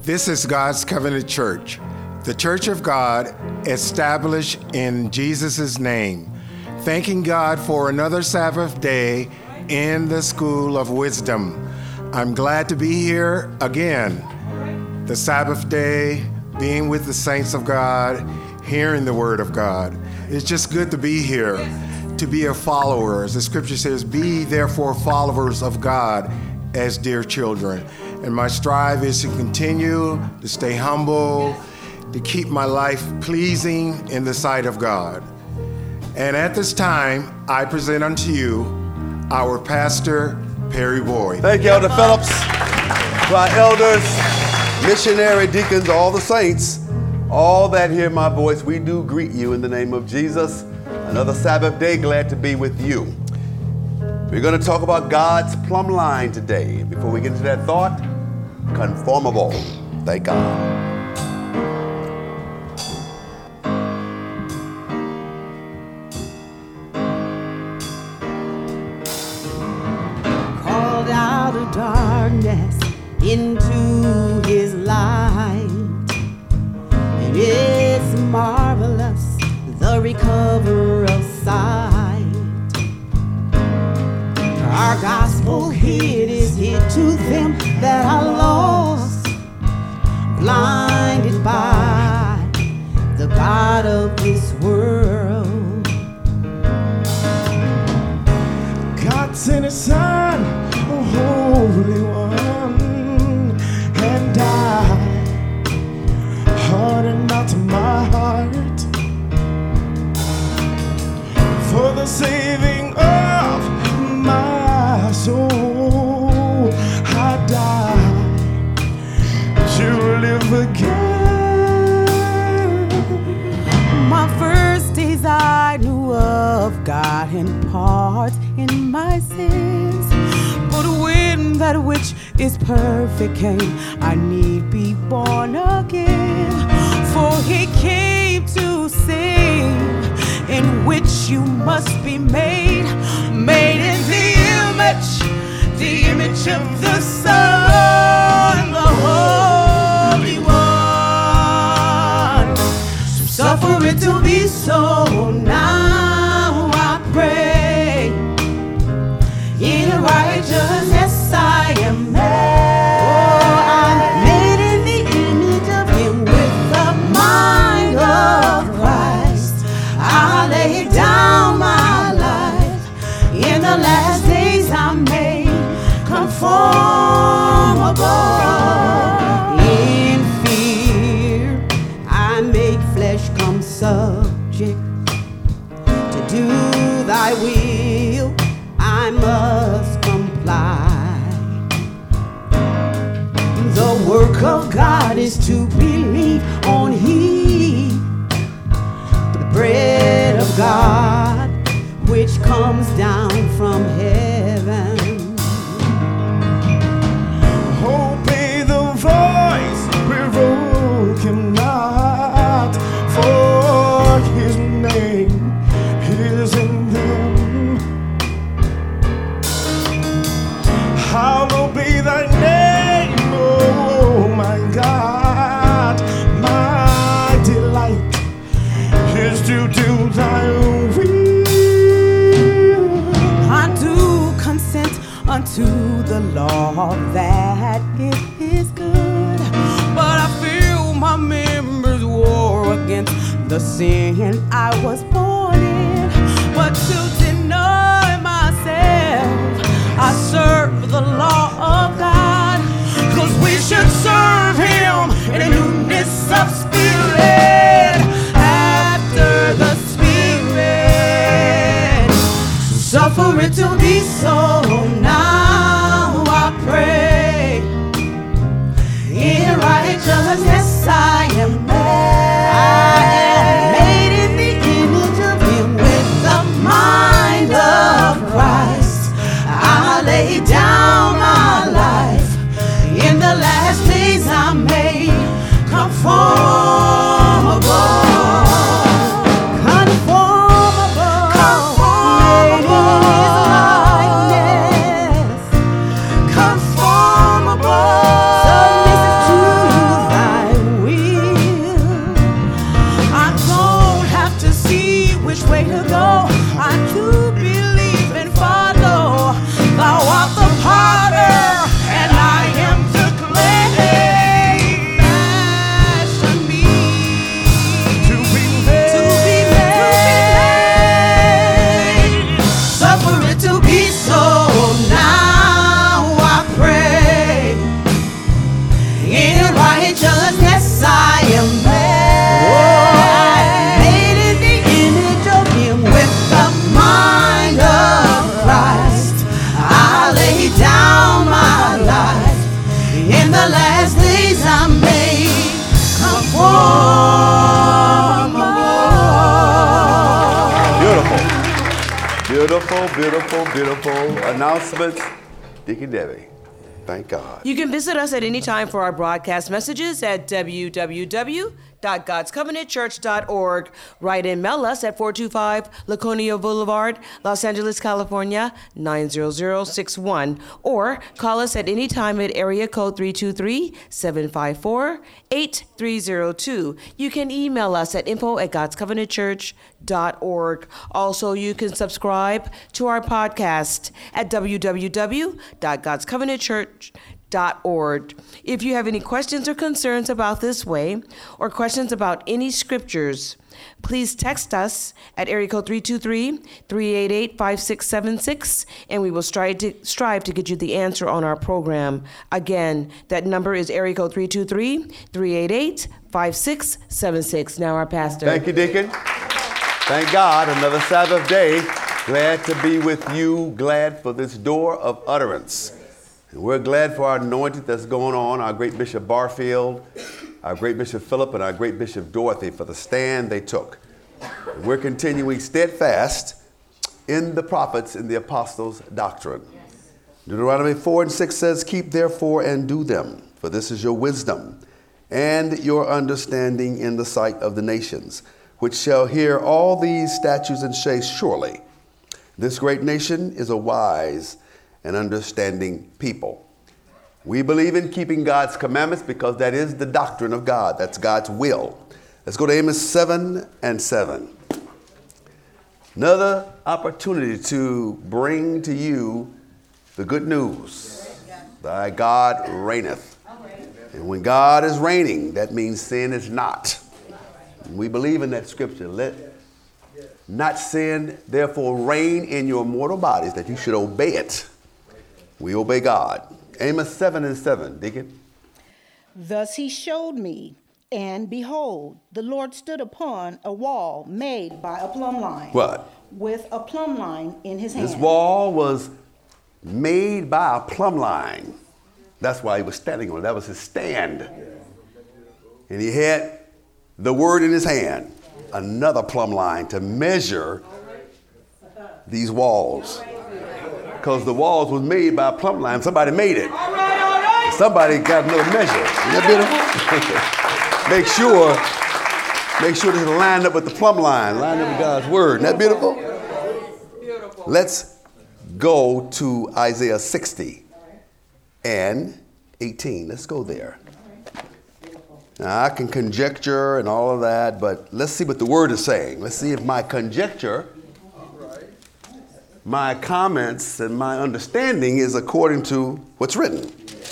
This is God's Covenant Church, the Church of God established in Jesus' name. Thanking God for another Sabbath day in the School of Wisdom. I'm glad to be here again. The Sabbath day, being with the saints of God, hearing the word of God. It's just good to be here, to be a follower. As the scripture says, be therefore followers of God as dear children. And my strive is to continue to stay humble, to keep my life pleasing in the sight of God. And at this time, I present unto you our pastor, Perry Boyd. Thank you, Elder Phillips. To our elders, missionary deacons, all the saints, all that hear my voice, we do greet you in the name of Jesus. Another Sabbath day, glad to be with you. We're going to talk about God's plumb line today. Before we get into that thought, conformable. Thank God. Called out of darkness into his light, and it's marvelous, the recovery of sight. Our gospel hid is hid to them that are lost, blinded by the God of this world. God sent his son, the Holy One, and died, harden not my heart, for the saving of my soul. I died to live again. My first days I knew of God in part in my sins, but when that which is perfect came, I need be born again. For he came to save, in which you must be made in the image of the Son, the Holy One. So suffer it to be so. Now I pray, in righteousness I am made. Oh, I'm made in the image of him, with the mind of Christ. I lay down my life. In the last days I'm made conformable. In fear I make flesh come subject. To do thy will I must comply. The work of God is to believe on He, the bread of God, which comes down from heaven. Obey the voice, provoke him not, for his name is in them. Hallowed be thy name, oh my God. My delight is to do thy will. I do consent unto the law that it is good, but I feel my members war against the sin I was born in. But to deny myself, I serve the law of God, 'cause we should serve him in a newness of spirit, after the Spirit. Suffer it to be so. Now I pray, in righteousness I am made. I am made in the image of him, with the mind of Christ. I lay down my life. In the last days I'm made conformable. Conformable. Conformable. Made in his likeness. Beautiful, beautiful, beautiful announcements. Deacon Debbie, thank God. You can visit us at any time for our broadcast messages at www.godscovenantchurch.org. Write and mail us at 425 Laconia Boulevard, Los Angeles, California, 90061. Or call us at any time at area code 323-754-8302. You can email us at info@godscovenantchurch.org. Also, you can subscribe to our podcast at www.godscovenantchurch.org. If you have any questions or concerns about this way, or questions about any scriptures, please text us at area code 323-388-5676, and we will strive to get you the answer on our program. Again, that number is area code 323-388-5676. Now our pastor. Thank you, Deacon. Thank God, another Sabbath day. Glad to be with you, glad for this door of utterance. And we're glad for our anointing that's going on, our great Bishop Barfield, our great Bishop Philip, and our great Bishop Dorothy for the stand they took. And we're continuing steadfast in the prophets and the apostles' doctrine. Deuteronomy 4:6 says, "Keep therefore and do them, for this is your wisdom and your understanding in the sight of the nations, which shall hear all these statutes and say, surely this great nation is a wise and understanding people." We believe in keeping God's commandments because that is the doctrine of God. That's God's will. Let's go to Amos 7:7. Another opportunity to bring to you the good news. Thy God reigneth. And when God is reigning, that means sin is not. We believe in that scripture. Let not sin therefore reign in your mortal bodies, that you should obey it. We obey God. Amos 7:7, Deacon. Thus he showed me, and behold, the Lord stood upon a wall made by a plumb line. What? With a plumb line in his hand. This wall was made by a plumb line. That's why he was standing on it. That was his stand. And he had the word in his hand, another plumb line to measure these walls. Because the walls was made by a plumb line. Somebody made it. Somebody got another measure. Isn't that beautiful? Make sure this is lined up with the plumb line, lined up with God's word. Isn't that beautiful? Beautiful. Let's go to Isaiah 60:18. Let's go there. Now, I can conjecture and all of that, but let's see what the word is saying. Let's see if my conjecture, my comments, and my understanding is according to what's written.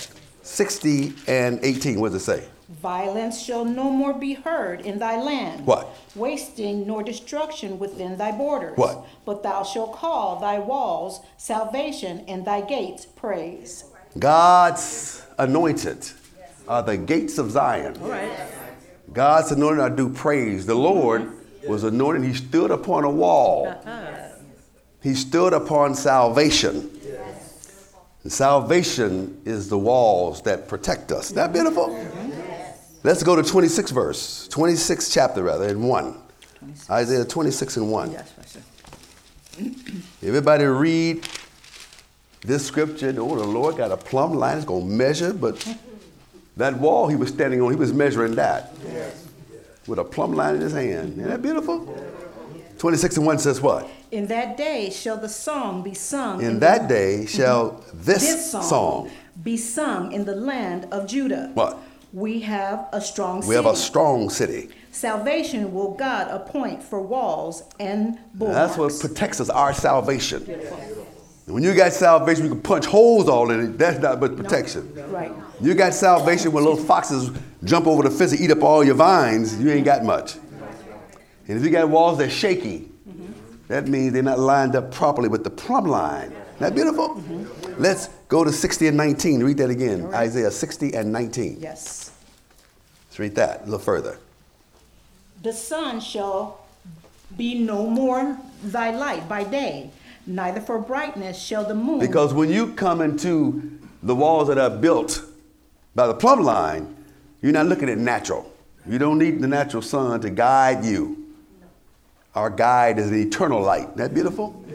60:18, what does it say? Violence shall no more be heard in thy land. What? Wasting nor destruction within thy borders. What? But thou shalt call thy walls salvation and thy gates praise. God's anointed are the gates of Zion. All right. God's anointed are due praise. The Lord was anointed. He stood upon a wall. He stood upon salvation. And salvation is the walls that protect us. Isn't that beautiful? Let's go to 26th verse. 26th chapter, rather, in 1. Isaiah 26:1. Everybody read this scripture. Oh, the Lord got a plumb line. It's going to measure, but that wall he was standing on, he was measuring that with a plumb line in his hand. Isn't that beautiful? 26:1 says what? In that day shall the song be sung. In that day shall this song be sung in the land of Judah. What? We have a strong city. We have a strong city. Salvation will God appoint for walls and bulwarks. That's what protects us, our salvation. And when you got salvation, you can punch holes all in it. That's not but protection. No. Right. You got salvation when little foxes jump over the fence and eat up all your vines, you ain't got much. And if you got walls that are shaky, that means they're not lined up properly with the plumb line. Isn't that beautiful? Let's go to 60:19. Read that again. Right. Isaiah 60:19. Yes. Let's read that a little further. The sun shall be no more thy light by day, neither for brightness shall the moon. Because when you come into the walls that are built by the plumb line, you're not looking at natural. You don't need the natural sun to guide you. Our guide is the eternal light. Isn't that beautiful?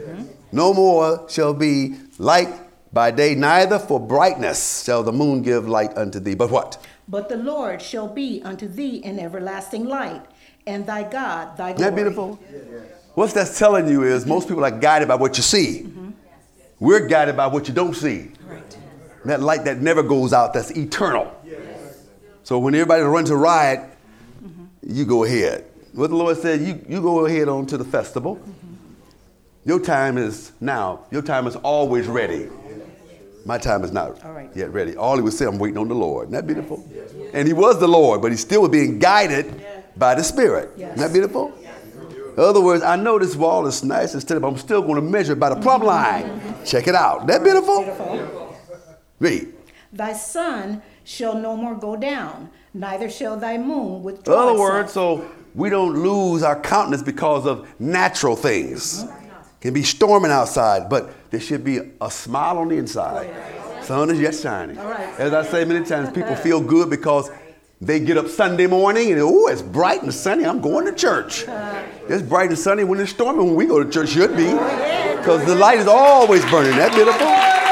No more shall be light by day, neither for brightness shall the moon give light unto thee. But what? But the Lord shall be unto thee an everlasting light, and thy God thy glory. Isn't that beautiful? What that's telling you is most people are guided by what you see. We're guided by what you don't see. Right. That light that never goes out, that's eternal. So when everybody runs a riot, you go ahead. What the Lord said, you go ahead on to the festival. Your time is now. Your time is always ready. My time is not yet ready. All he would say, I'm waiting on the Lord. Isn't that beautiful? And he was the Lord, but he still was being guided by the Spirit. Isn't that beautiful? In other words, I know this wall is nice and steady, but I'm still going to measure it by the plumb line. Check it out. Isn't that beautiful? Read. Thy sun shall no more go down, neither shall thy moon In withdraw other words, itself. so we don't lose our countenance because of natural things. Can be storming outside, but there should be a smile on the inside. Sun is yet shining. As I say many times, people feel good because they get up Sunday morning and, oh, it's bright and sunny. I'm going to church. It's bright and sunny when it's stormy. When we go to church, should be. Because the light is always burning. That beautiful?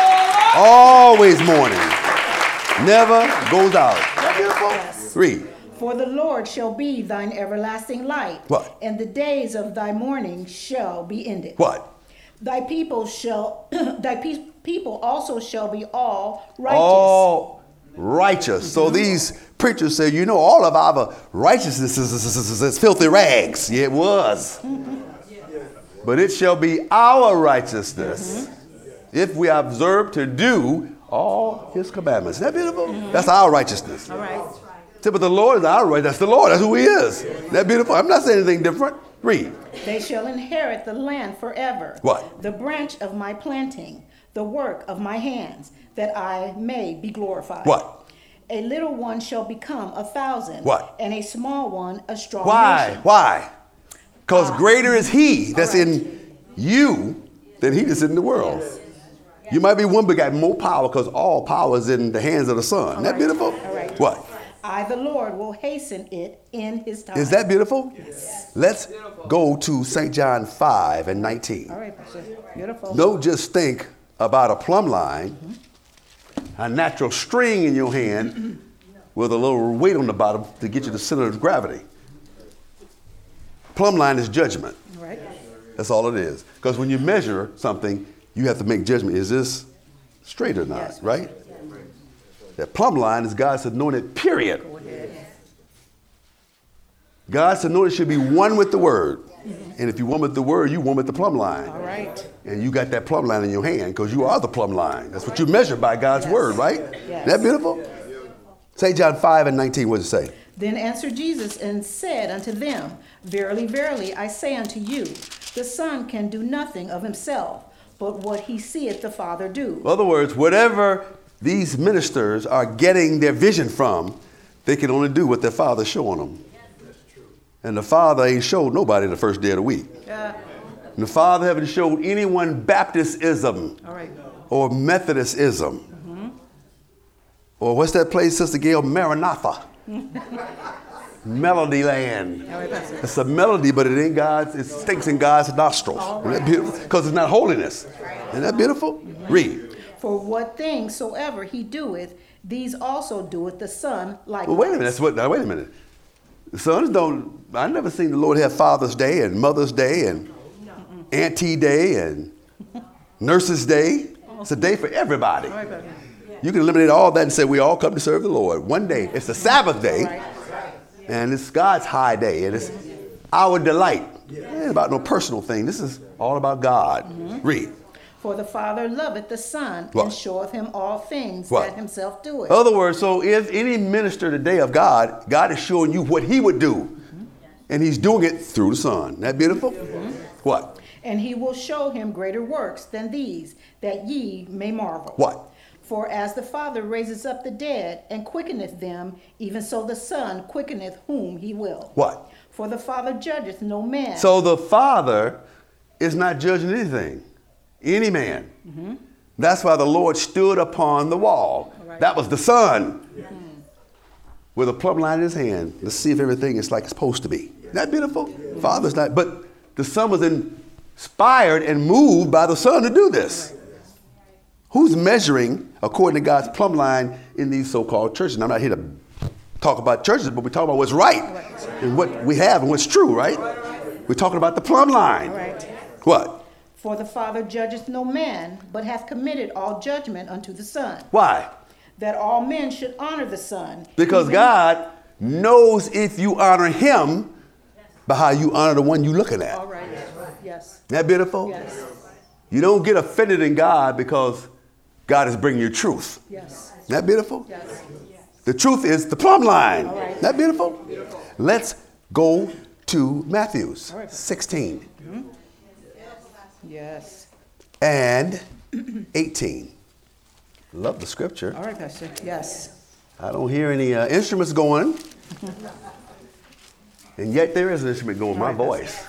Always morning. Never goes out. That beautiful? Read. For the Lord shall be thine everlasting light. What? And the days of thy mourning shall be ended. What? Thy people shall, people also shall be all righteous. All righteous. So these preachers say, you know, all of our righteousness is filthy rags. Yeah, it was. But it shall be our righteousness if we observe to do all his commandments. Isn't that beautiful? That's our righteousness. All right. But the Lord is our right. That's the Lord. That's who he is. Isn't that beautiful? I'm not saying anything different. Read. They shall inherit the land forever. What? The branch of my planting, the work of my hands, that I may be glorified. What? A little one shall become 1,000. What? And a small one a strong Why? nation. Why? Because greater is he that's in you than he that's in the world. You might be one, but got more power because all power is in the hands of the Son. Isn't that beautiful? All right. What? I, the Lord, will hasten it in his time. Is that beautiful? Yes. Let's go to St. John 5 and 19. All right, Pastor. Beautiful. Don't just think about a plumb line, a natural string in your hand with a little weight on the bottom to get you to the center of gravity. Plumb line is judgment. All right. That's all it is. Because when you measure something, you have to make judgment. Is this straight or not, Yes. right? That plumb line is God's anointed period. Go ahead. God's anointed should be one with the word. And if you one with the word, you one with the plumb line. All right. And you got that plumb line in your hand because you are the plumb line. That's what you measure by God's word, right? Yes. Isn't that beautiful? St. John 5 and 19, what does it say? Then answered Jesus and said unto them, Verily, verily, I say unto you, the Son can do nothing of himself, but what he seeth the Father do. In other words, whatever these ministers are getting their vision from, they can only do what their Father's showing them. And the Father ain't showed nobody the first day of the week. And the Father haven't showed anyone Baptistism All right. or Methodistism. Or what's that place, Sister Gail? Maranatha. Melody Land. All right, Pastor. It's a melody, but it ain't God's. It stinks in God's nostrils. Isn't that beautiful? Because it's not holiness. Isn't that beautiful? Read. For what things soever he doeth, these also doeth the Son likewise. Well, wait a minute. Now, wait a minute. The sons don't. I never seen the Lord have Father's Day and Mother's Day and Auntie Day and Nurse's Day. It's a day for everybody. All right, Pastor. You can eliminate all that and say we all come to serve the Lord. One day, it's the Sabbath day, and it's God's high day, and it's our delight. It ain't about no personal thing. This is all about God. Read. For the Father loveth the Son, What? and showeth him all things What? that himself doeth. In other words, so if any minister today of God, God is showing you what he would do, and he's doing it through the Son. Isn't that beautiful? What? And he will show him greater works than these, that ye may marvel. What? For as the Father raises up the dead and quickeneth them, even so the Son quickeneth whom he will. What? For the Father judgeth no man. So the Father is not judging anything, any man. That's why the Lord stood upon the wall. Right. That was the Son with a plumb line in his hand. Let's see if everything is like it's supposed to be. Isn't that beautiful? Father's not, but the Son was in inspired and moved by the Son to do this. Who's measuring according to God's plumb line in these so-called churches? And I'm not here to talk about churches, but we're talking about what's right and what we have and what's true, right? We're talking about the plumb line. Right. What? For the Father judgeth no man, but hath committed all judgment unto the Son, Why? that all men should honor the Son. Because even- God knows if you honor him by how you honor the one you're looking at. All right. Yes. Isn't that beautiful? Yes. You don't get offended in God because God is bringing you truth. Yes. Isn't that beautiful? Yes. The truth is the plumb line. All right. Isn't that beautiful? Let's go to Matthews 16 Yes. and 18. Love the scripture. All right, Pastor. Yes. I don't hear any instruments going. And yet there is an instrument going, my voice.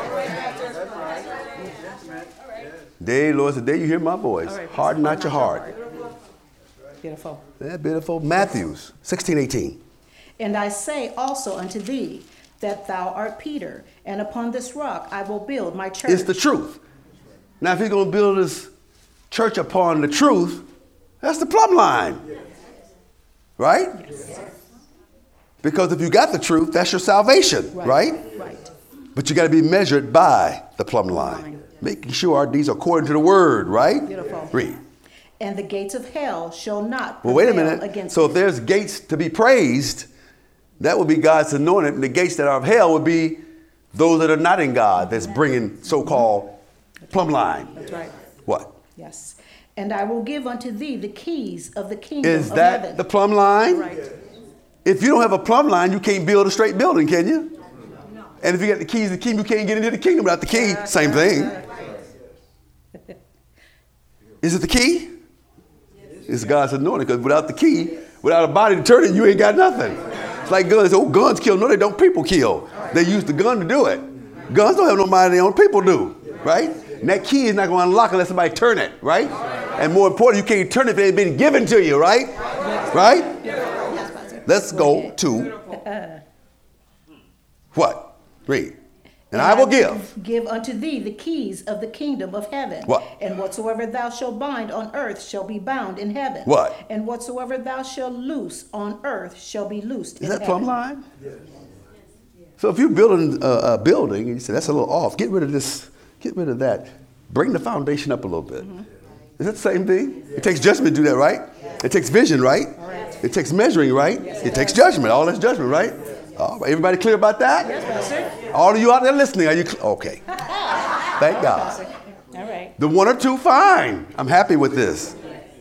Day, Lord, the day you hear my voice, All right, harden not your heart. Beautiful. Isn't that beautiful? Matthews 16:18. And I say also unto thee that thou art Peter, and upon this rock I will build my church. It's the truth. Now, if he's going to build his church upon the truth, that's the plumb line. Right? Because if you got the truth, that's your salvation, right? Right. But you got to be measured by the plumb line. Making sure our deeds are according to the word, right? Beautiful. Read. And the gates of hell shall not Well, prevail wait a minute. against So if it. there's gates to be praised, that would be God's anointed. And the gates that are of hell would be those that are not in God, that's bringing so-called plumb line. That's right. What? Yes. And I will give unto thee the keys of the kingdom Is of that heaven. the plumb line? Right. If you don't have a plumb line, you can't build a straight building, can you? And if you got the keys of the kingdom, you can't get into the kingdom without the key. Same thing. Is it the key? It's God's anointing, because without the key, without a body to turn it, you ain't got nothing. It's like guns. Oh, guns kill. No, they don't. People kill. They use the gun to do it. Guns don't have no mind of their own. People do, right? And that key is not going to unlock unless somebody turn it, right? And more important, you can't turn it if it ain't been given to you, right? Right? Let's go to what? Read. And I will give unto thee the keys of the kingdom of heaven. What? And whatsoever thou shalt bind on earth shall be bound in heaven. What? And whatsoever thou shalt loose on earth shall be loosed in Is that heaven. plumb line? So if you're building a building and you say that's a little off, get rid of this, get rid of that. Bring the foundation up a little bit. Is that the same thing? It takes judgment to do that, right? It takes vision, right? It takes measuring, right? It takes judgment. All that's judgment, right? All right. Everybody clear about that? Yes, Pastor. All of you out there listening, are you okay? Thank God. All right. The one or two, fine. I'm happy with this.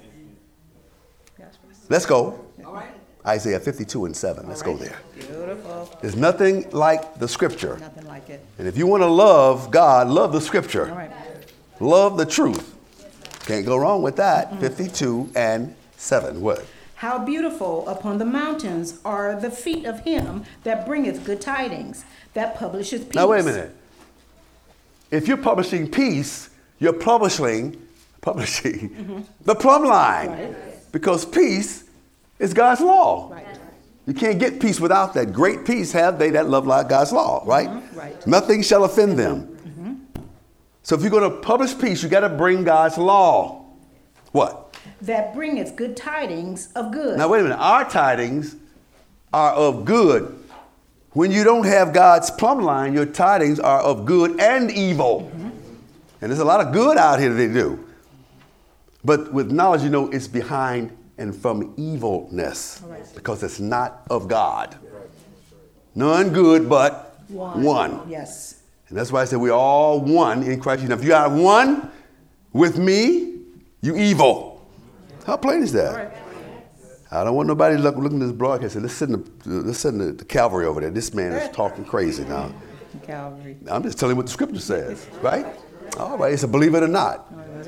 Let's go. Isaiah 52:7. Let's go there. Beautiful. There's nothing like the scripture. Nothing like it. And if you want to love God, love the scripture. All right. Love the truth. Can't go wrong with that. 52:7. What? How beautiful upon the mountains are the feet of him that bringeth good tidings, that publisheth peace. Now, wait a minute. If you're publishing peace, you're publishing the plumb line. Right. Because peace is God's law. Right. You can't get peace without that. Great peace have they that love God's law, right? Right. Nothing shall offend them. So if you're going to publish peace, you got to bring God's law. What? That bringeth good tidings of good. Now, wait a minute. Our tidings are of good. When you don't have God's plumb line, your tidings are of good and evil. And there's a lot of good out here that they do. But with knowledge, you know it's behind and from evilness. Because it's not of God. None good but one. Yes. And that's why I said we're all one in Christ. Now, if you are one with me, you evil. How plain is that? I don't want nobody looking at this broadcast and say, let's send the Calvary over there. This man is talking crazy now. Calvary. I'm just telling you what the scripture says, right? All right, it's a believe it or not.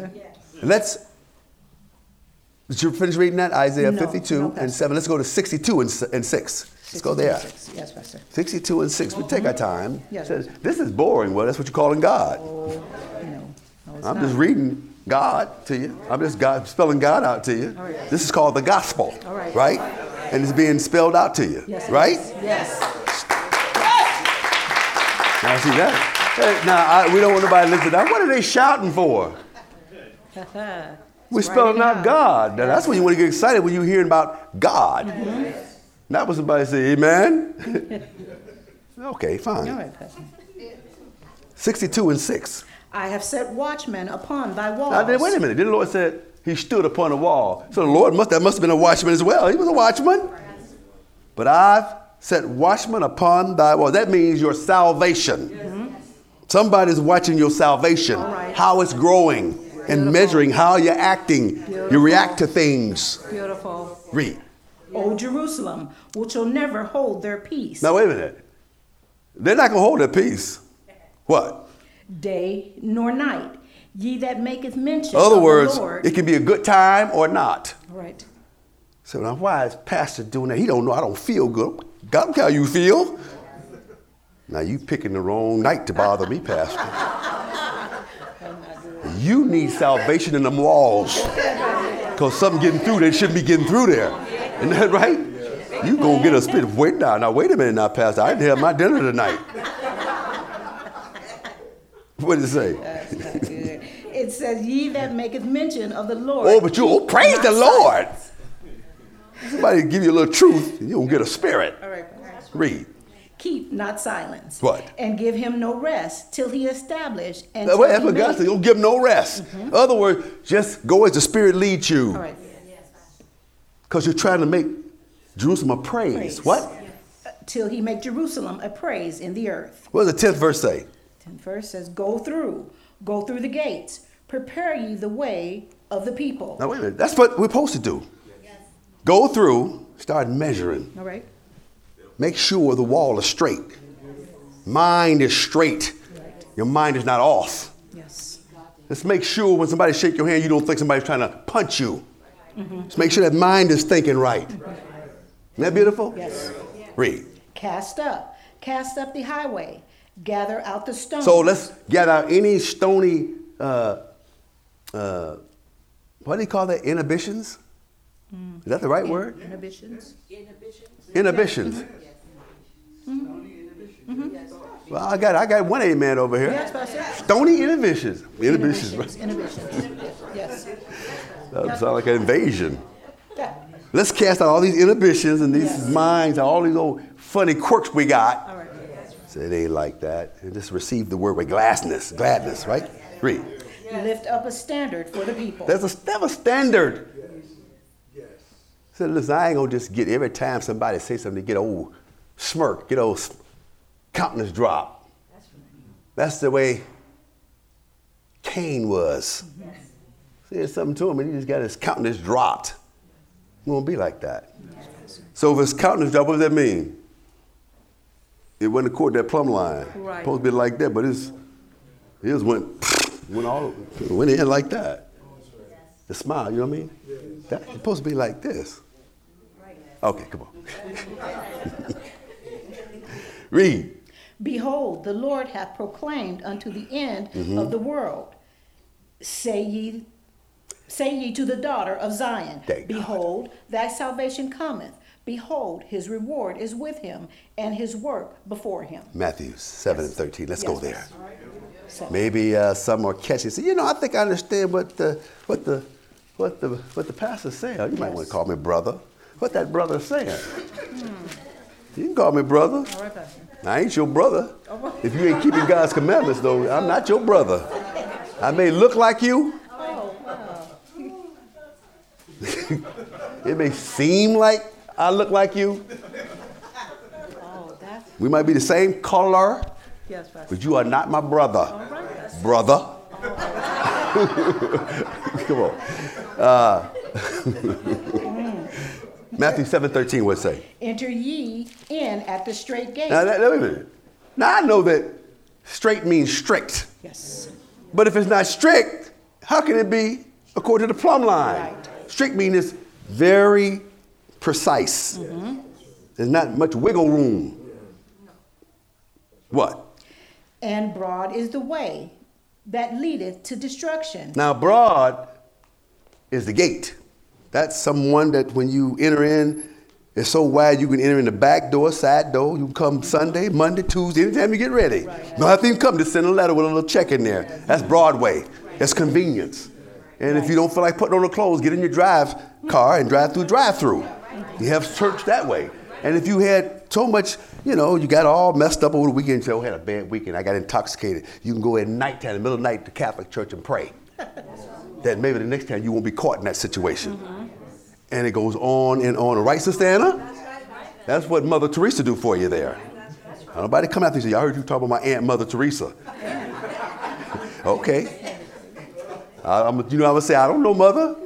Did you finish reading that? Isaiah No, 52:7. Let's go to 62:6. Let's go there. Yes, Pastor. 62:6. We take our time. Yes. It says, this is boring. Well, that's what you're calling God. No, it's I'm not. just reading God to you. I'm just spelling God out to you. right. This is called the gospel, All right. right? And it's being spelled out to you, Yes, right? Yes. Now see that? Hey, now, we don't want nobody to listen. Now, what are they shouting for? We're spelling out God. Now, that's when you want to get excited when you're hearing about God. Mm-hmm. Not when somebody say, amen. Okay, fine. All right, Pastor. 62:6. I have set watchmen upon thy walls. Now, wait a minute. Then the Lord said he stood upon a wall. So the Lord must have been a watchman as well. He was a watchman. But I've set watchmen upon thy walls. That means your salvation. Mm-hmm. Somebody's watching your salvation, right. How it's growing. Beautiful. And measuring how you're acting. Beautiful. You react to things. Beautiful. Read. O Jerusalem, which will never hold their peace. Now, wait a minute. They're not going to hold their peace. What? Day nor night. Ye that maketh mention of the Lord. In other words, it can be a good time or not. Right. So now why is Pastor doing that? He don't know. I don't feel good. God knows how you feel. Now you picking the wrong night to bother me, Pastor. You need salvation in them walls. Because something getting through there shouldn't be getting through there. Isn't that right? You go get a spirit. Wait now, wait a minute now, Pastor. I didn't have my dinner tonight. What did it say? That's not good. It says, ye that maketh mention of the Lord. Oh, but praise the Lord. Somebody give you a little truth, and you'll get a spirit. All right. Read. Keep not silence. What? And give him no rest till he establish. And that's what God said. Don't give him no rest. Mm-hmm. In other words, just go as the Spirit leads you. All right. Because you're trying to make Jerusalem a praise. What? Till he make Jerusalem a praise in the earth. What does the 10th verse say? 10th verse says, go through the gates, prepare ye the way of the people. Now wait a minute. That's what we're supposed to do. Yes. Go through, start measuring. All right. Make sure the wall is straight. Mind is straight. Right. Your mind is not off. Yes. Let's make sure when somebody shake your hand, you don't think somebody's trying to punch you. Mm-hmm. Let's make sure that mind is thinking right. Mm-hmm. Isn't that beautiful? Yes. Read. Cast up the highway, gather out the stones. So let's gather out any stony, what do you call that? Inhibitions? Is that the right word? Inhibitions. Inhibitions. Mm-hmm. Well, I got one amen over here. Yes, Pastor. Stony inhibitions. Inhibitions. Yes. That sounds like an invasion. Yeah. Let's cast out all these inhibitions and these minds, all these old funny quirks we got. All right. So it ain't like that. And just receive the word with gladness, right? Read. Lift up a standard for the people. There's a standard. Yes. So listen, I ain't gonna just get every time somebody say something, get old smirk, get old countenance drop. That's the way Cain was. Mm-hmm. Said something to him and he just got his countenance dropped. It won't be like that. So if his countenance dropped, what does that mean? It went according to that plumb line. Right. Supposed to be like that, but it went in like that. The smile, you know what I mean? That's supposed to be like this. Okay, come on. Read. Behold, the Lord hath proclaimed unto the end of the world. Say ye to the daughter of Zion, behold, thy salvation cometh. Behold, his reward is with him, and his work before him. Matthew 7:13. Let's go there. Maybe some more catchy. Say, I think I understand what the pastor's saying. You might want to call me brother. What that brother's saying? You can call me brother. All right, Pastor. I ain't your brother. If you ain't keeping God's commandments, though, I'm not your brother. I may look like you. Oh, wow. It may seem like I look like you. Oh, we might be the same color. Yes, Pastor. But you are not my brother. All right, Pastor. Brother. Come on. Matthew 7:13 would say. Enter ye in at the straight gate. Now, wait a minute. Now, I know that straight means strict. Yes. But if it's not strict, how can it be according to the plumb line? Right. Strict means it's very precise. Mm-hmm. There's not much wiggle room. What? And broad is the way that leadeth to destruction. Now, broad is the gate. That's someone that when you enter in, It's so wide you can enter in the back door, side door. You can come Sunday, Monday, Tuesday, anytime you get ready. You don't have to even come, just send a letter with a little check in there. That's Broadway. That's convenience. And if you don't feel like putting on the clothes, get in your drive car and drive through drive-through. You have church that way. And if you had so much, you got all messed up over the weekend, you say, oh, I had a bad weekend, I got intoxicated. You can go at nighttime, in the middle of the night, to Catholic church and pray. That maybe the next time you won't be caught in that situation. And it goes on and on. Right, Sister Anna? That's what Mother Teresa do for you there. Nobody come out there and say, I heard you talk about my Aunt Mother Teresa. Okay. I'm going to say, I don't know, Mother.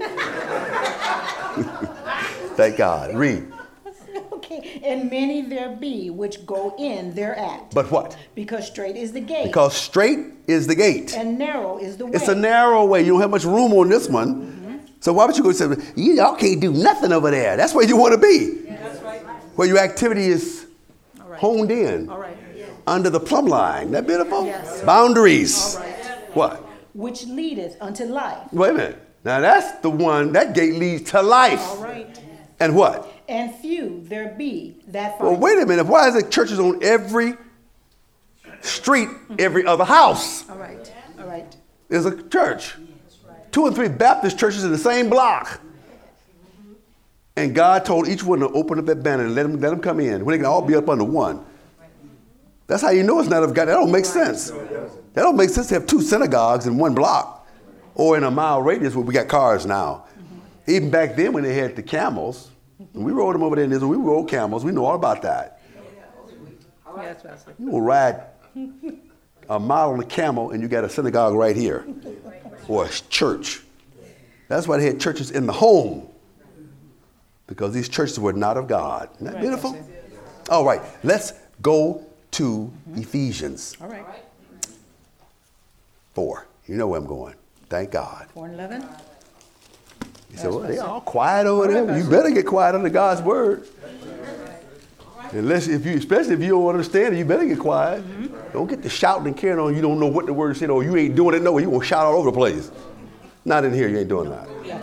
Thank God. Read. Okay. And many there be which go in thereat. But what? Because straight is the gate. Because straight is the gate. And narrow is the way. It's a narrow way. You don't have much room on this one. So why would you go say, y'all can't do nothing over there? That's where you want to be. Yeah, that's right. Where your activity is honed in. All right. Under the plumb line. Isn't that beautiful? Yes. Boundaries. All right. What? Which leadeth unto life. Wait a minute. Now that's the one, that gate leads to life. All right. And what? And few there be that find. Well, wait a minute. Why is it churches on every street, every other house? All right. All right. There's a church. 2 and 3 Baptist churches in the same block. And God told each one to open up that banner and let them come in. When they can all be up under one. That's how you know it's not of God. That don't make sense. That don't make sense to have 2 synagogues in one block. Or in a mile radius where we got cars now. Even back then when they had the camels, we rode them over there in Israel, we rode camels. We know all about that. You will ride a mile on a camel and you got a synagogue right here. Or a church. That's why they had churches in the home. Because these churches were not of God. Isn't that beautiful? All right, let's go to Ephesians. All right. 4. You know where I'm going. Thank God. 4:11. You say, well, they're all quiet over there. You better get quiet under God's word. Especially if you don't understand it, you better get quiet. Don't get to shouting and carrying on. You don't know what the word said, or you ain't doing it. No, you won't shout all over the place. Not in here. You ain't doing that.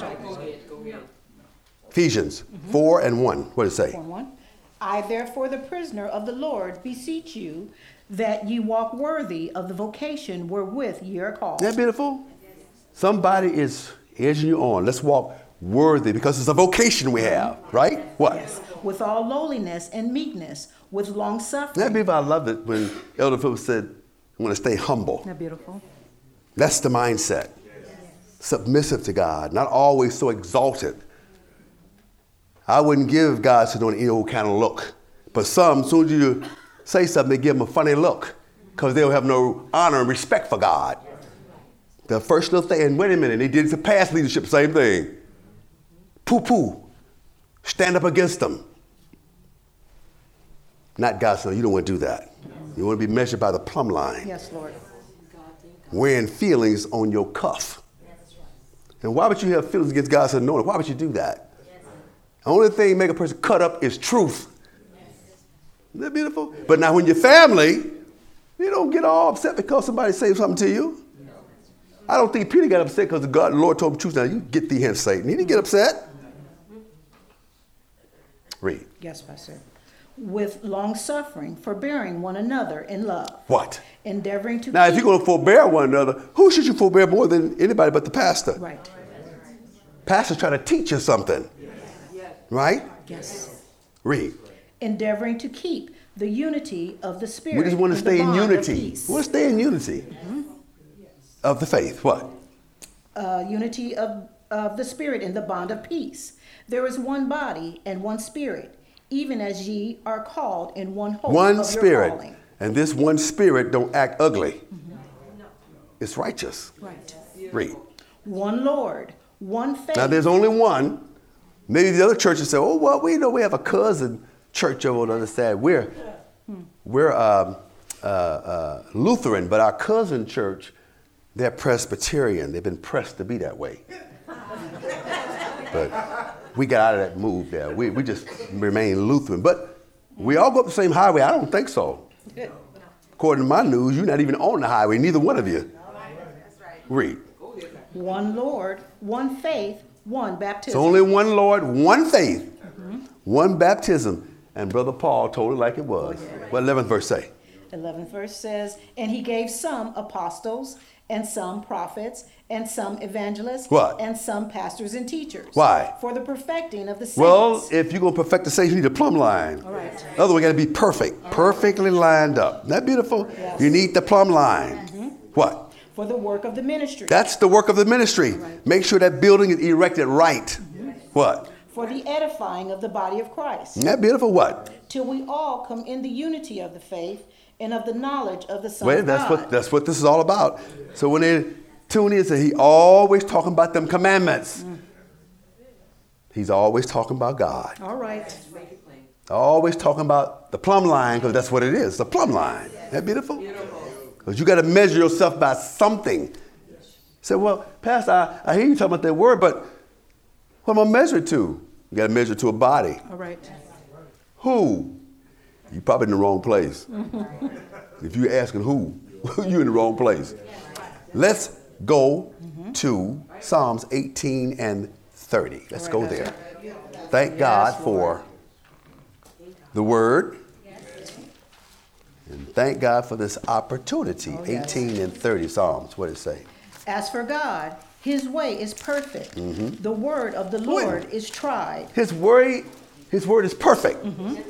Ephesians 4:1. What does it say? 4:1. I therefore, the prisoner of the Lord, beseech you that ye walk worthy of the vocation wherewith ye are called. Isn't that beautiful? Somebody is edging you on. Let's walk worthy because it's a vocation we have, right? What? Yes. With all lowliness and meekness, with long suffering. That beautiful. I love it when Elder Phillips said, I want to stay humble. Isn't that beautiful? That's the mindset. Submissive to God, not always so exalted. I wouldn't give God any old kind of look. But some, as soon as you say something, they give them a funny look because they don't have no honor and respect for God. The first little thing, and wait a minute, they did it to past leadership, same thing. Poo-poo. Stand up against them. Not God, so you don't want to do that. You want to be measured by the plumb line. Yes, Lord. Wearing feelings on your cuff. And why would you have feelings against God? So no, why would you do that? The only thing make a person cut up is truth. Isn't that beautiful? But now when you're family, you don't get all upset because somebody says something to you. I don't think Peter got upset because the Lord told him the truth. Now you get thee hence, Satan. He didn't get upset. Read. Yes, Pastor. With long suffering, forbearing one another in love. What? Endeavoring to. Now, if you're going to forbear one another, who should you forbear more than anybody but the pastor? Right. Pastor's trying to teach you something. Right? Yes. Read. Endeavoring to keep the unity of the Spirit. We just want to stay in unity. We want to stay in unity of the faith. What? Unity of the Spirit in the bond of peace. There is one body and one Spirit, even as ye are called in one hope one of Spirit. Your calling. And this one Spirit don't act ugly. It's righteous. Right. Read. One Lord, one faith. Now there's only one. Maybe the other churches say, oh, well, we know we have a cousin church over on the other side. We're Lutheran, but our cousin church, they're Presbyterian. They've been pressed to be that way. But we got out of that move there. We just remain Lutheran. But we all go up the same highway. I don't think so. According to my news, you're not even on the highway, neither one of you. Read. One Lord, one faith, one baptism. It's only one Lord, one faith, One baptism. And Brother Paul told it like it was. What 11th verse say? 11th verse says, and he gave some apostles, and some prophets, and some evangelists, What? and some pastors and teachers. Why? For the perfecting of the saints. Well, if you're going to perfect the saints, you need a plumb line. All right. In other words, we got to be perfect, perfectly lined up. Isn't that beautiful? Yes. You need the plumb line. What? For the work of the ministry. That's the work of the ministry. Make sure that building is erected right. What? For the edifying of the body of Christ. Isn't that beautiful? What? Till we all come in the unity of the faith and of the knowledge of the Son Wait, of God. that's what this is all about. So when they tune in, he always talking about them commandments. He's always talking about God. All right. Always talking about the plumb line, because that's what it is, the plumb line. Isn't that beautiful? Because you got to measure yourself by something. Say, well, Pastor, I hear you talking about that word, but what am I measured to? You got to measure to a body. All right. Who? You're probably in the wrong place. If you're asking who, you're in the wrong place. Let's go to Psalms 18 and 30. Let's go there. Thank God for the word. And thank God for this opportunity. 18 and 30 Psalms. What does it say? As for God, his way is perfect. The word of the Lord is tried. His word is perfect.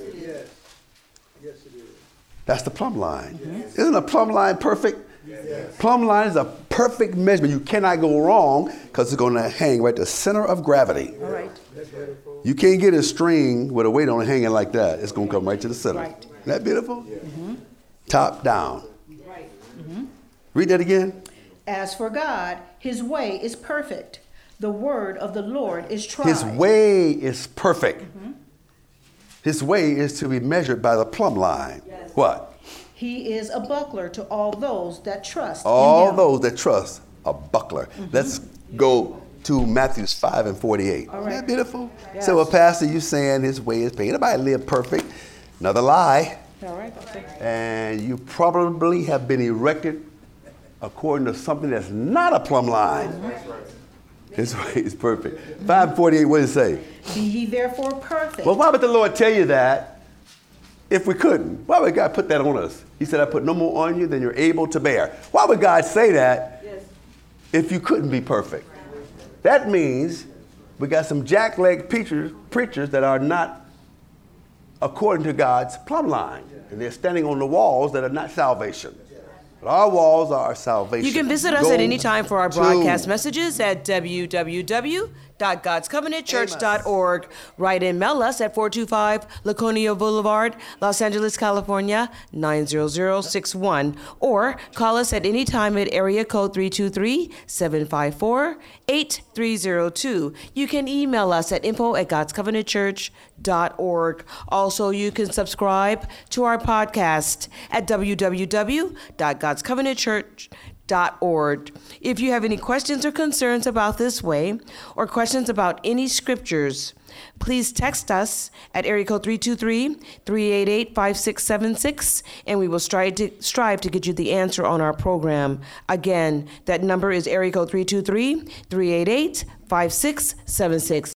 That's the plumb line. Isn't a plumb line perfect? Plumb line is a perfect measurement. You cannot go wrong because it's going to hang right at the center of gravity. All right. You can't get a string with a weight on it hanging like that. It's going to come right to the center. Right. Isn't that beautiful? Top down. Read that again. As for God, his way is perfect. The word of the Lord is tried. His way is perfect. His way is to be measured by the plumb line. What? He is a buckler to all those that trust All in him. those that trust a buckler. Let's go to Matthew 5 and 48. All Isn't that right. beautiful? Yes. So, well, Pastor, you saying his way is perfect. Nobody live perfect. Another lie. All right. Okay. And you probably have been erected according to something that's not a plumb line. His way is perfect. 5:48, what does it say? Be ye therefore perfect. Well, why would the Lord tell you that if we couldn't? Why would God put that on us? He said, I put no more on you than you're able to bear. Why would God say that if you couldn't be perfect? That means we got some jackleg preachers that are not according to God's plumb line. And they're standing on the walls that are not salvation. But our walls are our salvation. You can visit us at any time for our broadcast messages at www.godscovenantchurch.org. Write and mail us at 425 Laconia Boulevard, Los Angeles, California, 90061. Or call us at any time at area code 323-754-8302. You can email us at info@godscovenantchurch.org. Also, you can subscribe to our podcast at www.godscovenantchurch.org. If you have any questions or concerns about this way, or questions about any scriptures, please text us at area code 323-388-5676, and we will strive to get you the answer on our program. Again, that number is area code 323-388-5676.